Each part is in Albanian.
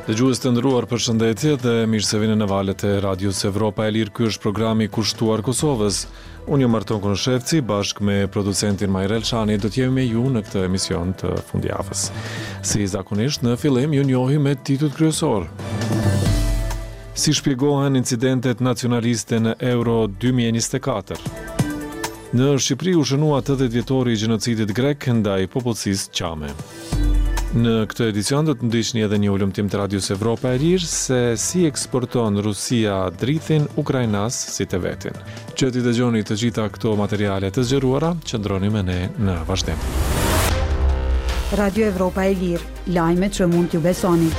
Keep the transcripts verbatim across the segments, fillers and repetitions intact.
Dëgjues të nderuar, përshëndetje dhe mirë se vini në valët e Radios Evropa e Lirë. Ky është programi Kushtuar Kosovës. Unë jam Marton Konoshevci, bashkë me producentin Majrel Shani, do të jemi me ju në këtë emision të fundjavës. Si zakonisht, në fillim ju njohim me titujt kryesor. Si shpjegohen incidentet nacionaliste në Euro dy mijë e njëzet e katër? Në Shqipëri u shënua tetëdhjetë vjetori i gjenocidit grek ndaj popullsisë qame. Në këtë edicion do të ndiqni edhe një ulëmtim të Radios Evropa e Lirë se si eksporton Rusia drithin Ukrainas si të vetin. Që t'i dëgjoni të gjitha këto materiale të zgjeruara, qëndroni me ne në vazhdim. Radio Evropa e Lirë, lajmet që mund t'ju besoni.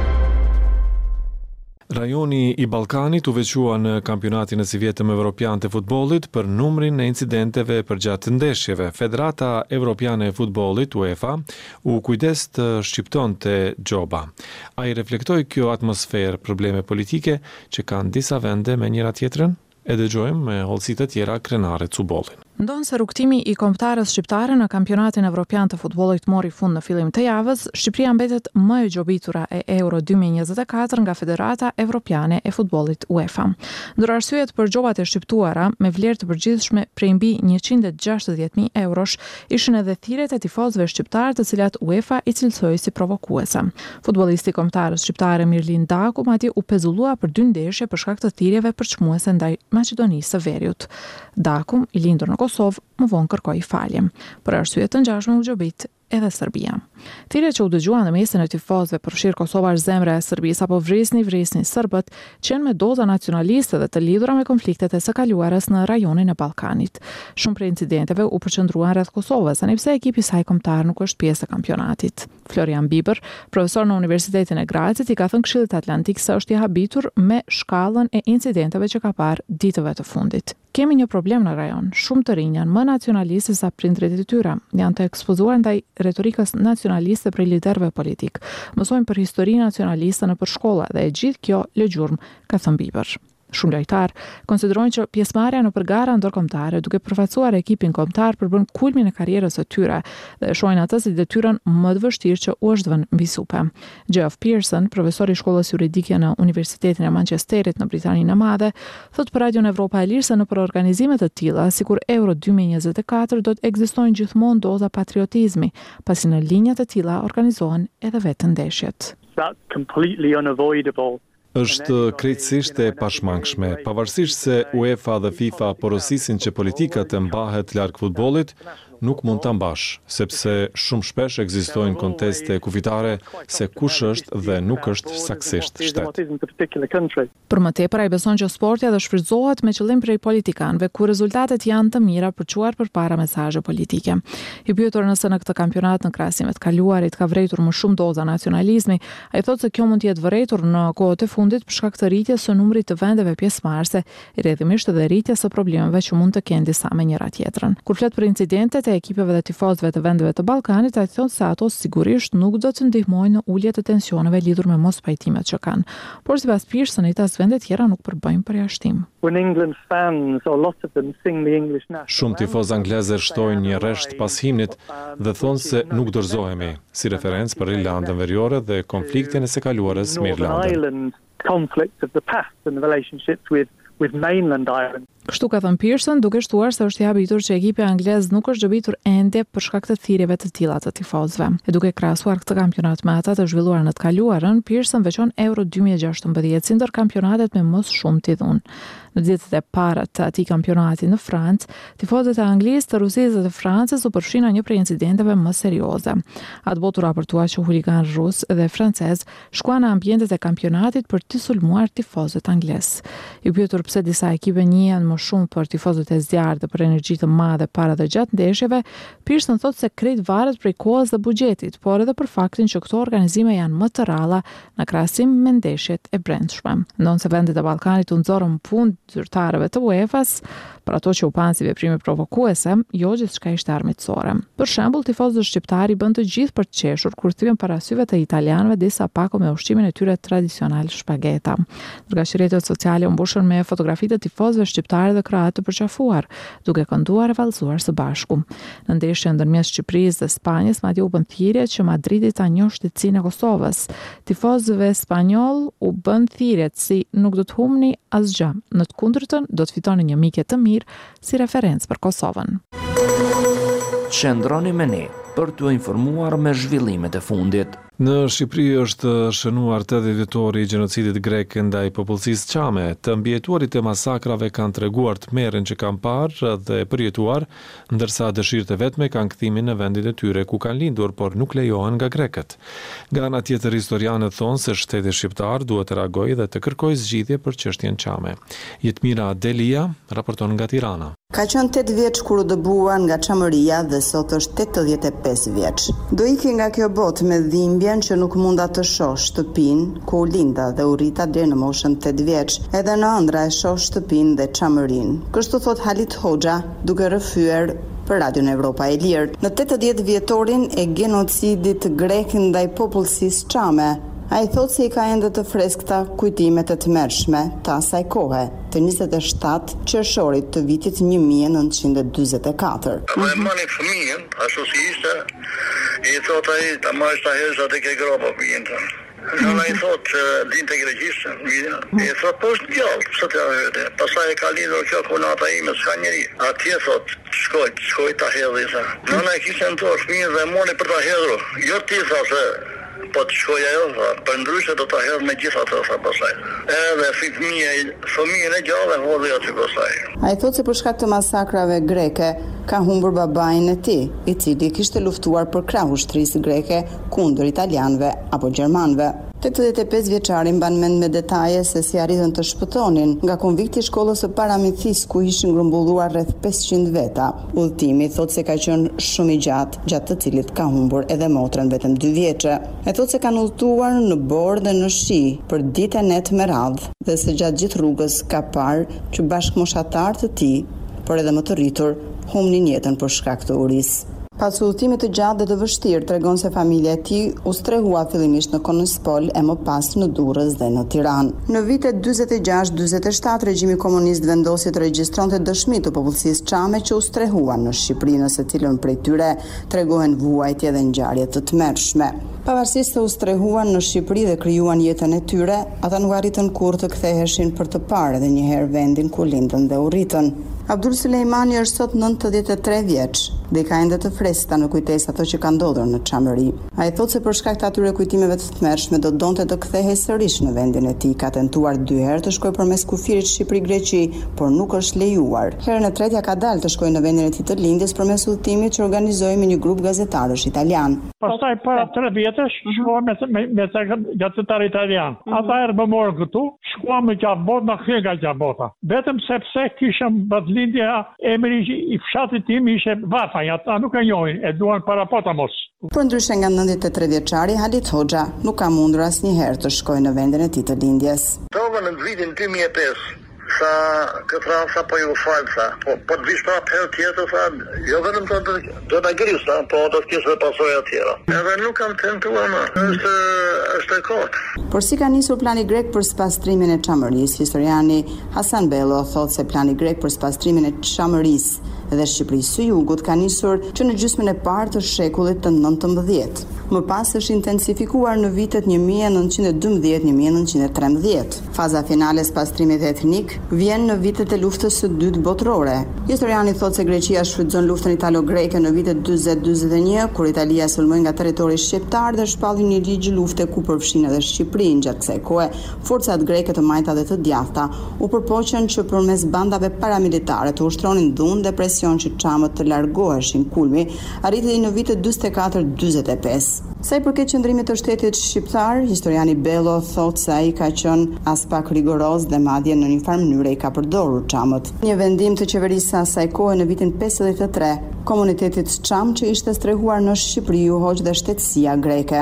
Rajoni i Ballkanit u veçua në kampionatin e sivjetëm evropian të futbollit për numrin e incidenteve përgjatë ndeshjeve. Federata Evropiane e Futbollit UEFA u kujdes të shqiptonte gjoba. Ai reflektoi kjo atmosferë probleme politike që kanë disa vende me njëra tjetrën? E dëgjojmë me hollësitë të tjera krenare Cubollin. Ndonë se rrugtimi i kombëtarës shqiptare në kampionatin evropian të futbollit mori fund në fillim të javës, Shqipëria mbetet më e gjobitura e Euro dy mijë e njëzet e katër nga Federata Evropiane e Futbollit UEFA. Ndër arsyet për gjobat e shqiptuara, me vlerë të përgjithshme prej mbi njëqind e gjashtëdhjetë mijë eurosh, ishin edhe thirrjet e tifozëve shqiptar të cilat UEFA i cilësoi si provokuese. Futbollisti kombëtarës shqiptare Mirlin Daku madje u pezullua për dy ndeshje për shkak të thirrjeve përçmuese ndaj Maqedonisë së Veriut. Daku, i lindur në Kosovë, më vonë kërkoi falje. Për arsye të ngjashme u gjobit edhe Serbia. Thirrjet që u dëgjuan në mesin e tifozëve përfshir Kosova është zemra e Serbisë apo vrisni vrisni serbët që janë me doza nacionaliste dhe të lidhura me konfliktet e së kaluarës në rajonin e Ballkanit. Shumë prej incidenteve u përqendruan rreth Kosovës, anipse ekipi i saj kombëtar nuk është pjesë e kampionatit. Florian Biber, profesor në Universitetin e Grazit, i ka thënë Këshillit Atlantik se është i habitur me shkallën e incidenteve që ka parë ditëve të fundit. Kemi një problem në rajon. Shumë të rinj janë më nacionalistë sa prindrit e tyre. Janë të ekspozuar ndaj retorikës nacionaliste prej liderëve politik. Mësojnë për histori nacionaliste nëpër shkolla dhe e gjithë kjo lëgjurm, ka thënë Biber. Shumë lojtar konsiderojnë që pjesëmarrja në gara ndërkombëtare duke përfaqësuar ekipin kombëtar përbën kulmin e karrierës së tyre dhe shohin atë si detyrën më të vështirë që u është vënë mbi supe. Geoff Pearson, profesor i shkollës juridike në Universitetin e Manchesterit në Britaninë e Madhe, thotë për Radion Evropa e Lirë se nëpër organizime të tilla, sikur Euro dy mijë e njëzet e katër, do të ekzistojnë gjithmonë doza patriotizmi, pasi në linja të tilla organizohen edhe vetë ndeshjet. That's completely unavoidable. Është krejtësisht e pashmangshme, pavarësisht se UEFA dhe FIFA porosisin që politika të mbahet larg futbollit, nuk mund ta mbash, sepse shumë shpesh ekzistojnë konteste kufitare se kush është dhe nuk është saktësisht shtet. Për më tepër ai beson që sporti do shfrytëzohet me qëllim prej politikanëve ku rezultatet janë të mira për çuar përpara mesazhe politike. I pyetur nëse në këtë kampionat në krahasim me të kaluarit ka vërejtur më shumë doza nacionalizmi, ai thotë se kjo mund të jetë vërejtur në kohët e fundit për shkak të rritjes së numrit të vendeve pjesëmarrëse, i rrjedhimisht edhe rritjes së problemeve që mund të kenë disa me njëra tjetrën. Kur flet për incidentet e ekipeve dhe tifozëve të vendeve të Ballkanit, ai thotë se ato sigurisht nuk do të ndihmojnë në ulje të tensioneve lidhur me mos pajtimet që kanë. Por sipas Pearsonit, as vende tjera nuk përbëjnë përjashtim. Shumë tifozë anglezë shtojnë një rresht pas himnit dhe thonë se nuk dorëzohemi, si referencë për Irlandën Veriore dhe konfliktin e së kaluarës me Irlandën. with mainland Ireland. Kështu ka thënë Pearson, duke shtuar se është i habitur që ekipi anglez nuk është gjobitur ende për shkak të thirrjeve të tilla të tifozëve. E duke krahasuar këtë kampionat me ata të zhvilluar në të kaluarën, Pearson veçon Euro dy mijë e gjashtëmbëdhjetë si ndër kampionatet me më shumë tidhun. Në ditët e para të atij kampionati në Francë, tifozët e Anglisë, të Rusisë dhe të Francës u përfshin në një prej incidenteve më serioze. Atë botu raportua që huligan rus dhe francez shkuan në ambientet e kampionatit për të sulmuar tifozët anglez. I pyetur pse disa ekipe njihen më shumë për tifozët e zjarrt dhe për energji të madhe para dhe gjatë ndeshjeve, Pearson thotë se krejt varet prej kohës dhe buxhetit, por edhe për faktin që këto organizime janë më të ralla në krahasim me ndeshjet e brendshme. Ndonse vendet e Ballkanit u nxorën punë zyrtarëve të UEFA-s, për ato që u panë si veprime provokuese, jo gjithçka ishte armiqësore. Për shembull, tifozët shqiptarë bën të gjithë për të qeshur kur thyen para syve të italianëve disa pako me ushqimin e tyre tradicional shpageta. Ndërsa rrjetet sociale u mbushën me fotografitë të tifozëve shqiptarë dhe kroatë të përqafuar, duke kënduar e vallëzuar së bashku. Në ndeshjen ndërmjet Shqipërisë dhe Spanjës, madje u bën thirrje që Madridi ta njohë shtetësinë e Kosovës. Tifozëve spanjoll u bën thirrjet si nuk do të humni asgjë. Në të kundërtën, do të fitoni një mikje të mirë si referencë për Kosovën. Qëndroni me ne për t'u informuar me zhvillimet e fundit. Në Shqipëri është shënuar tetëdhjetë vjetori i gjenocidit grek ndaj popullsisë çame. Të mbijetuarit e masakrave kanë treguar të merren që kanë parë dhe përjetuar, ndërsa dëshirët e vetme kanë kthimin në vendin e tyre ku kanë lindur, por nuk lejohen nga grekët. Nga ana tjetër, historianët thonë se shteti shqiptar duhet të reagojë dhe të kërkojë zgjidhje për çështjen çame. Jetmira Delia raporton nga Tirana. Ka qenë tetë vjeç kur u dëbua nga çamëria dhe sot është tetëdhjetë e pesë vjeç. Do iki nga kjo botë me dhimbjen që nuk munda të shoh shtëpinë ku u linda dhe u rrita deri në moshën tetë vjeç. Edhe në ëndra e shoh shtëpinë dhe çamërinë. Kështu thot Halit Hoxha, duke rrëfyer për Radion Evropa e Lirë. Në tetëdhjetë vjetorin e genocidit grek ndaj popullsisë çame, a i thot se i ka ende të freskëta kujtimet e të mërshme të asaj kohe, të njëzet e shtatë qershorit të vitit një mijë e nëntëqind e dyzet e katër. Më e mani fëmijën, ashtu si ishte, i thot a i të marrë të hezha të ke gropa fëmijën të. Nëna i thot që din të greqishtë, i thot po është gjallë, pësë të javëte. Pasaj e ka lidhur kjo kunata ime, s'ka njeri. Atje thot, shkoj, shkoj të hedhë, i tha. Nëna i kishtë në torë fëmijën dhe moni për të hedhru. Jo ti tha se po të shkoj ajo, tha, për ndryshe do të hedhë me gjitha të, tha pasaj. Edhe fëmijën e gjallë e hodhë aty pasaj. A i thot se për shkak të masakrave greke, ka humbur babain e tij, i cili kishte luftuar për krah ushtrisë greke kundër italianëve apo gjermanëve. tetëdhjetë e pesë vjeçari mban mend me detaje se si arritën të shpëtonin nga konvikti i shkollës së paramithis ku ishin grumbulluar rreth pesëqind veta. Udhëtimi thot se ka qenë shumë i gjatë, gjatë të cilit ka humbur edhe motrën vetëm dy vjeçe. E thot se kanë udhëtuar në borë dhe në shi për ditë e net me radhë dhe se gjatë gjithë rrugës ka parë që bashkëmoshatar të tij, por edhe më të rritur, humnin jetën për shkak të urisë. Pas udhëtimit të gjatë dhe të vështirë, tregon se familja e tij u strehua fillimisht në Konëspol e më pas në Durrës dhe në Tiranë. Në vitet dyzet e gjashtë dyzet e shtatë regjimi komunist vendosi të regjistronte dëshmi të popullsisë çame që u strehuan në Shqipëri, në secilën prej tyre tregohen vuajtje dhe ngjarje të tmerrshme. Pavarësisht se u strehuan në Shqipëri dhe krijuan jetën e tyre, ata nuk arritën kurrë të ktheheshin për të parë edhe një herë vendin ku lindën dhe u rritën. Abdul Sulejmani është sot nëntëdhjetë e tre vjeç dhe ka ende të freskëta në kujtesë ato që ka ndodhur në çamëri. Ai thotë se për shkak të atyre kujtimeve të tmerrshme do donte të kthehej sërish në vendin e tij. Ka tentuar dy herë të shkojë përmes kufirit Shqipëri-Greqi, por nuk është lejuar. Herën e tretë ja ka dalë të shkojë në vendin e tij të lindjes përmes udhëtimit që organizoi me një grup gazetarësh italian. Pastaj para tre vjetësh shkuam me me, me gazetar italian. Ata erdhën më morën këtu, shkuam në Qabot, na kthye nga Qabota. Vetëm sepse kishëm lindja emri i fshatit tim ishte Vafaj, ata nuk e njohin, e duan para potamos. Për ndryshe nga nëntëdhjetë e tre vjeçari, Halit Hoxha nuk ka mundur asnjëherë të shkojë në vendin e tij të lindjes. Tova në vitin dy mijë e pesë. Sa këtë rrasë sa po ju falë, sa, po, po të vish prapë herë tjetër, sa, jo vetëm të do të grisë, sa, po do të kishë dhe pasoja tjera. Edhe nuk kam tentuar më, është, është e kotë. Por si ka nisur plani grek për spastrimin e çamërisë, historiani Hasan Bello thotë se plani grek për spastrimin e çamërisë dhe Shqipërisë së Jugut ka nisur që në gjysmën e parë të shekullit të nëntëmbëdhjetë. Më pas është intensifikuar në vitet një mijë e nëntëqind e dymbëdhjetë një mijë e nëntëqind e trembëdhjetë. Faza finale e pastrimit etnik vjen në vitet e luftës së dytë botërore. Historiani thotë se Greqia shfrytëzon luftën italo-greke në vitet dyzet dyzet e një, kur Italia sulmoi nga territori shqiptar dhe shpalli një ligj lufte ku përfshin edhe Shqipërinë. Gjatë kësaj kohe, forcat greke të majta dhe të djathta u përpoqen që përmes bandave paramilitare të ushtronin dhunë dhe presion që çamët të largoheshin kulmi, arriti në vitet dyzet e katër dyzet e pesë. Sa i përket qëndrimit të shtetit shqiptar, historiani Bello thotë se ai ka qenë as pak rigoroz dhe madje në një farë mënyrë i ka përdorur çamët. Një vendim të qeverisë së asaj kohe në vitin pesëdhjetë e tre, komunitetit çam që ishte strehuar në Shqipëri u hoq dhe shtetësia greke.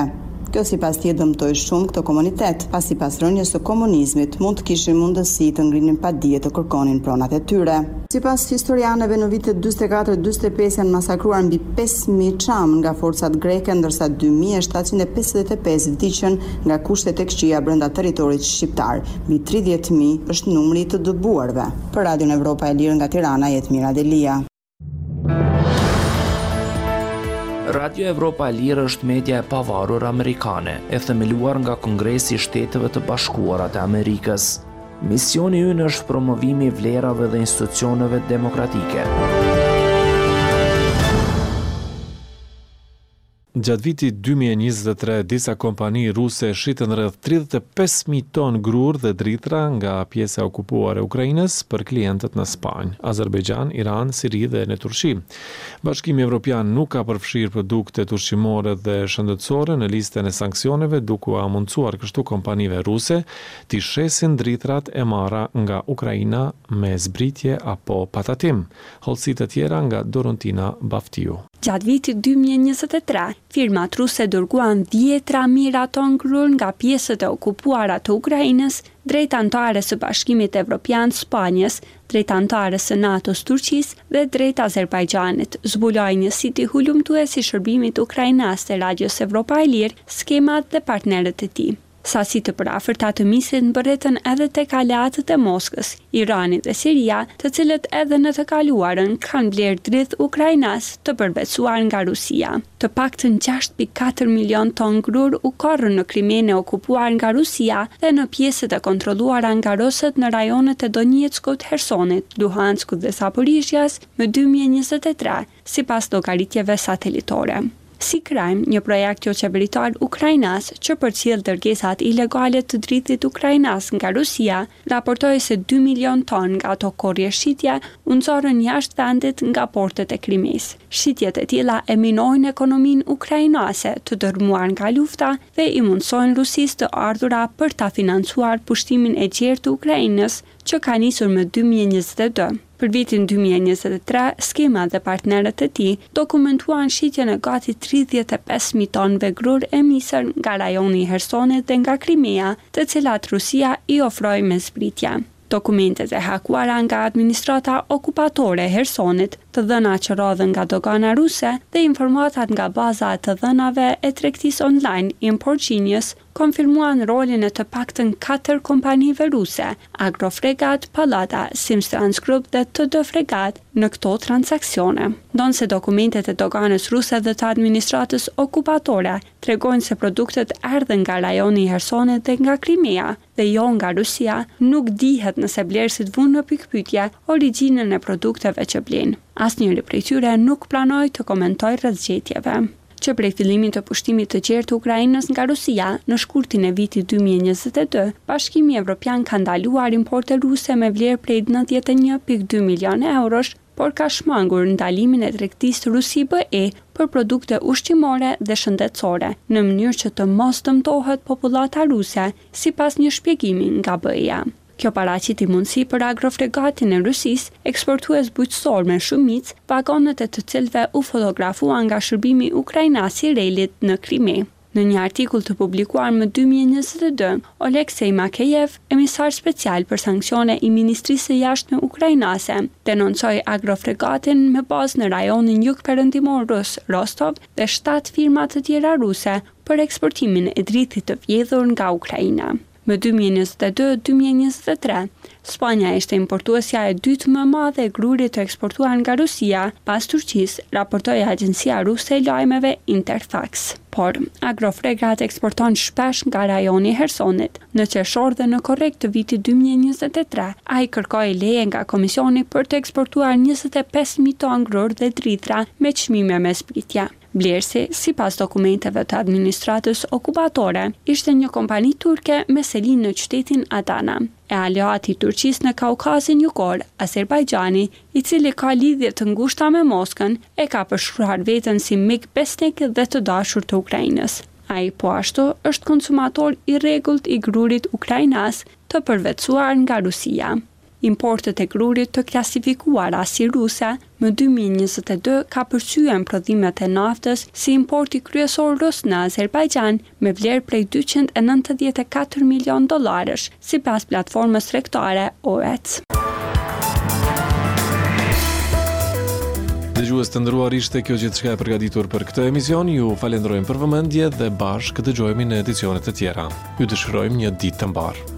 Kjo sipas tij dëmtoi shumë këtë komunitet, pasi pas rënies së komunizmit mund të kishin mundësi të ngrinin padije të kërkonin pronat e tyre. Sipas historianëve, në vitet dyzet e katër dyzet e pesë janë masakruar mbi pesë mijë çam nga forcat greke, ndërsa dy mijë shtatëqind e pesëdhjetë e pesë vdiqën nga kushtet e këqija brenda territorit shqiptar. Mbi tridhjetë mijë është numri i të dëbuarve. Për Radion Evropa e Lirë nga Tirana, Jetmira Delia. Radio Evropa e Lirë është media e pavarur amerikane, e themeluar nga Kongresi i Shteteve të Bashkuara të Amerikës. Misioni ynë është promovimi i vlerave dhe institucioneve demokratike. Gjatë vitit dy mijë e njëzet e tre, disa kompani ruse shitën rreth tridhjetë e pesë mijë ton grur dhe dritra nga pjesa e okupuar e Ukrainës për klientët në Spanjë, Azerbajxhan, Iran, Siri dhe në Turqi. Bashkimi Evropian nuk ka përfshirë produktet ushqimore dhe shëndetësore në listën e sanksioneve, duke u mundsuar kështu kompanive ruse të shesin dritrat e marra nga Ukraina me zbritje apo patatim. Hollësitë të tjera nga Dorontina Baftiu. Gjatë vitit dy mijë e njëzet e tre, firmat ruse dërguan dhjetra mijëra ton grur nga pjesët e okupuara të Ukrainës drejt anëtares së Bashkimit Evropian Spanjës, drejt anëtares së NATO-s Turqisë dhe drejt Azerbajxhanit, zbuloi një siti hulumtues i shërbimit ukrainas të Radios Evropa e Lirë, skemat dhe partnerët e tij. Sasi të përafërta të misit mbërritën edhe tek aleatët e Moskës, Iranit dhe Siria, të cilët edhe në të kaluarën kanë blerë drith Ukrainas të përvetësuar nga Rusia. Të paktën gjashtë pikë katër milion ton grur u korrën në Krimen e okupuar nga Rusia dhe në pjesët e kontrolluara nga rusët në rajonet e Donjeckut, Hersonit, Luhanskut dhe Zaporizhjas më dy mijë e njëzet e tre, sipas llogaritjeve satelitore. Si Krajm, një projekt jo qeveritar ukrainas që përcjell dërgesat ilegale të dritit ukrainas nga Rusia, raportoi se dy milion ton nga ato korrje shitje u nxorën jashtë vendit nga portet e Krimes. Shitjet e tilla e minojnë ekonominë ukrainase të dërmuar nga lufta dhe i mundsojnë Rusisë të ardhura për ta financuar pushtimin e gjerë të Ukrainës që ka nisur më dy mijë e njëzet e dy. Për vitin dy mijë e njëzet e tre, skema dhe partnerët e tij dokumentuan shitjen e gati tridhjetë e pesë mijë tonëve grur e misër nga rajoni i Hersonit dhe nga Krimea, të cilat Rusia i ofroi me zbritje. Dokumentet e hakuara nga administrata okupatore e Hersonit, të dhëna që rodhen nga dogana ruse dhe informatat nga baza e të dhënave e tregtisë online Import Genius konfirmuan rolin e të paktën katër kompanive ruse, Agrofregat, Pallada, Simstrans Group dhe T D Fregat në këto transakcione. Ndonse dokumentet e doganës ruse dhe të administratës okupatore tregojnë se produktet erdhen nga rajoni i Hersonit dhe nga Krimea dhe jo nga Rusia, nuk dihet nëse blerësit vunë në pikpyetje origjinën e produkteve që blinë. Asnjëri prej tyre nuk pranoi të komentojë rreth zgjedhjeve. Që prej fillimit të pushtimit të gjerë të Ukrainës nga Rusia në shkurtin e vitit dy mijë e njëzet e dy, Bashkimi Evropian ka ndaluar importe ruse me vlerë prej nëntëdhjetë e një pikë dy milion eurosh, por ka shmangur ndalimin e tregtisë Rusi-B E për produkte ushqimore dhe shëndetësore, në mënyrë që të mos dëmtohet popullata ruse, sipas një shpjegimi nga B E-ja. Kjo paraqiti mundësi për Agrofregatin e Rusisë, eksportues bujqësor me shumicë, vagonet e të cilëve u fotografuan nga shërbimi ukrainas i relit në Krime. Në një artikull të publikuar më dy mijë e njëzet e dy, Oleksej Makejev, emisar special për sanksione i Ministrisë së Jashtme ukrainase, denoncoi Agrofregatin me bazë në rajonin jugperëndimor rus, Rostov, dhe shtatë firma të tjera ruse për eksportimin e dritit të vjedhur nga Ukraina. Më dy mijë e njëzet e dy dy mijë e njëzet e tre, Spanja ishte importuesja e dytë më e madhe e grurit të eksportuar nga Rusia, pas Turqisë, raportoi agjencia ruse e lajmeve Interfax. Por, Agrofregat eksporton shpesh nga rajoni i Hersonit. Në qershor dhe në korrekt të vitit dy mijë e njëzet e tre, ai kërkoi leje nga komisioni për të eksportuar njëzet e pesë mijë ton grur dhe dritra me çmime me zbritje. Blerësi, sipas dokumenteve të administratës okupatore, ishte një kompani turke me selinë në qytetin Adana, e aleati i Turqisë në Kaukazin Jugor, Azerbajxhani, i cili ka lidhje të ngushta me Moskën, e ka përshkruar veten si mik besnik dhe të dashur të Ukrainës. Ai po ashtu është konsumator i rregullt i grurit ukrainas të përvetësuar nga Rusia. Importet e grurit të klasifikuara si ruse më dy mijë e njëzet e dy ka përcyen prodhimet e naftës si importi kryesor rus në Azerbajxhan me vlerë prej dyqind e nëntëdhjetë e katër milion dollarësh, sipas platformës tregtare O E C. Dëgjues të nderuar, ishte kjo gjithçka e përgatitur për këtë emision. Ju falenderojmë për vëmendje dhe bashkë dëgjohemi në edicionet e tjera. Ju dëshirojmë një ditë të mbarë.